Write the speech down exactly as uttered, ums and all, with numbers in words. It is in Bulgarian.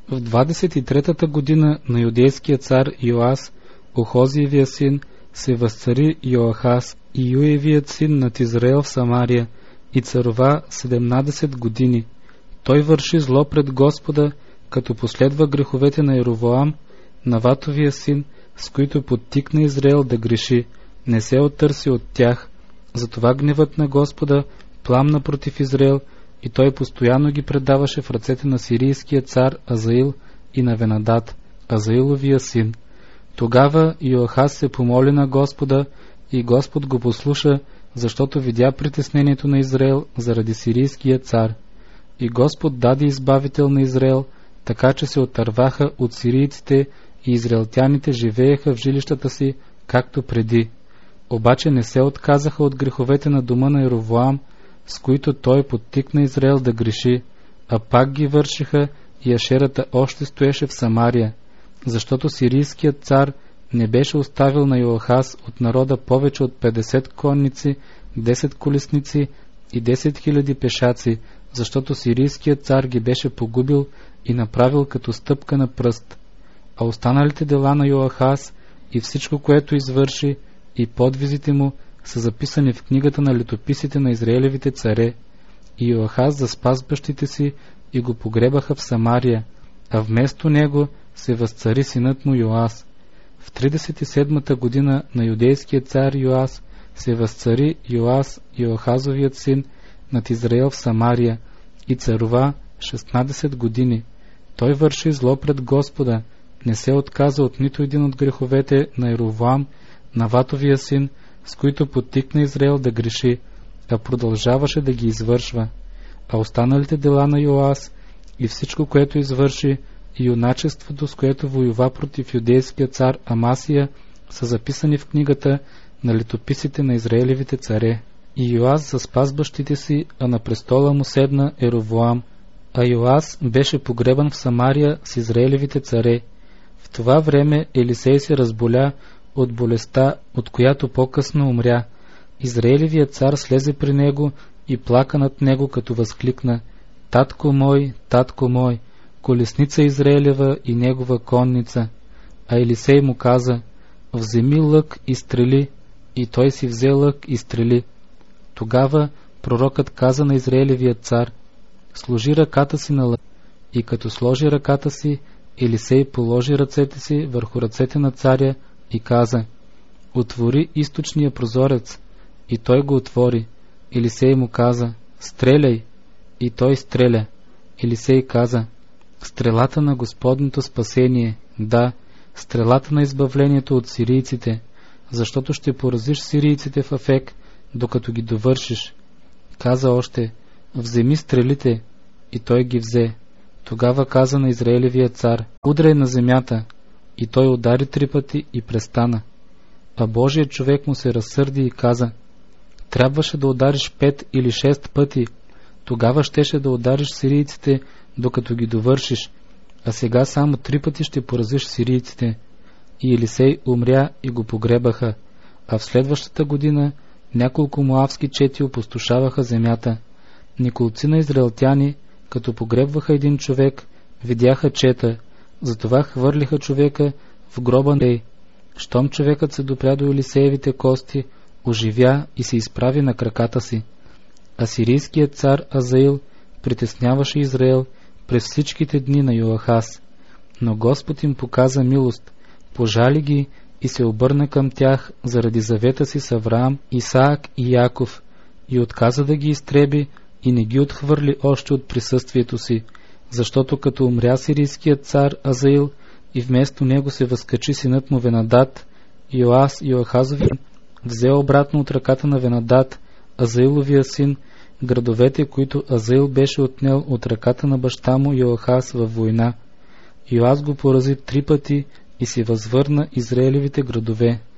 В двадесет и третата година на юдейския цар Йоас, Охозиевия син, се възцари Йоахаз и Юевият син над Израел в Самария и царува седемнадесет години. Той върши зло пред Господа, като последва греховете на Еровоам, Наватовия син, с които подтикна Израел да греши, не се оттърси от тях. Затова гневът на Господа пламна против Израел и той постоянно ги предаваше в ръцете на сирийския цар Азаил и на Венадат, Азаиловия син. Тогава Йоахаз се помоли на Господа и Господ го послуша, защото видя притеснението на Израел заради сирийския цар. И Господ даде избавител на Израел, така че се отърваха от сирийците и израелтяните живееха в жилищата си, както преди. Обаче не се отказаха от греховете на дома на Еровоам, с които той подтикна Израел да греши, а пак ги вършиха и Ашерата още стоеше в Самария, защото сирийският цар не беше оставил на Йоахаз от народа повече от петдесет конници, десет колесници и десет хиляди пешаци, защото сирийският цар ги беше погубил и направил като стъпка на пръст. А останалите дела на Йоахаз и всичко, което извърши, и подвизите му са записани в книгата на летописите на Израелевите царе. И Йоахаз заспа с бащите си и го погребаха в Самария, а вместо него се възцари синът му Йоас. В тридесет и седмата година на юдейския цар Йоас се възцари Йоас, Йоахазовият син, над Израел в Самария и царува шестнадесет години. Той върши зло пред Господа, не се отказа от нито един от греховете на Еровоам, Наватовия син, с които подтикна Израел да греши, а продължаваше да ги извършва. А останалите дела на Йоас и всичко, което извърши, и юначеството, с което воюва против юдейския цар Амасия, са записани в книгата на летописите на Израелевите царе. И Йоас заспа с бащите си, а на престола му седна Еровоам. А Йоас беше погребан в Самария с Израелевите царе. В това време Елисей се разболя от болестта, от която по-късно умря. Израелевият цар слезе при него и плака над него, като възкликна: „Татко мой, татко мой, колесница Израелева и негова конница!“ А Елисей му каза: „Вземи лък и стрели“, и той си взе лък и стрели. Тогава пророкът каза на Израелевият цар: „Сложи ръката си на лък“, и като сложи ръката си, Елисей положи ръцете си върху ръцете на царя и каза: „Отвори източния прозорец“, и той го отвори. Елисей му каза: „Стреляй“, и той стреля. Елисей каза: „Стрелата на Господното спасение, да, стрелата на избавлението от сирийците, защото ще поразиш сирийците в Афек, докато ги довършиш“. Каза още: „Вземи стрелите“, и той ги взе. Тогава каза на Израелевия цар: „Удряй на земята“, и той удари три пъти и престана. А Божият човек му се разсърди и каза: „Трябваше да удариш пет или шест пъти, тогава щеше да удариш сирийците, докато ги довършиш, а сега само три пъти ще поразиш сирийците“. И Елисей умря и го погребаха, а в следващата година няколко моавски чети опустошаваха земята. Николцина израелтяни, като погребваха един човек, видяха чета, затова хвърлиха човека в гроба на Елисей. Щом човекът се допря до Елисеевите кости, оживя и се изправи на краката си. А сирийският цар Азаил притесняваше Израел през всичките дни на Йоахаз. Но Господ им показа милост, пожали ги и се обърна към тях заради завета си с Авраам, Исаак и Яков, и отказа да ги изтреби и не ги отхвърли още от присъствието си, защото като умря сирийският цар Азаил и вместо него се възкачи синът му Венадат, Йоас Йоахазови взе обратно от ръката на Венадат, Азаиловия син, градовете, които Азаил беше отнел от ръката на баща му Йоахаз във война. Йоас го порази три пъти и си възвърна Израелевите градове.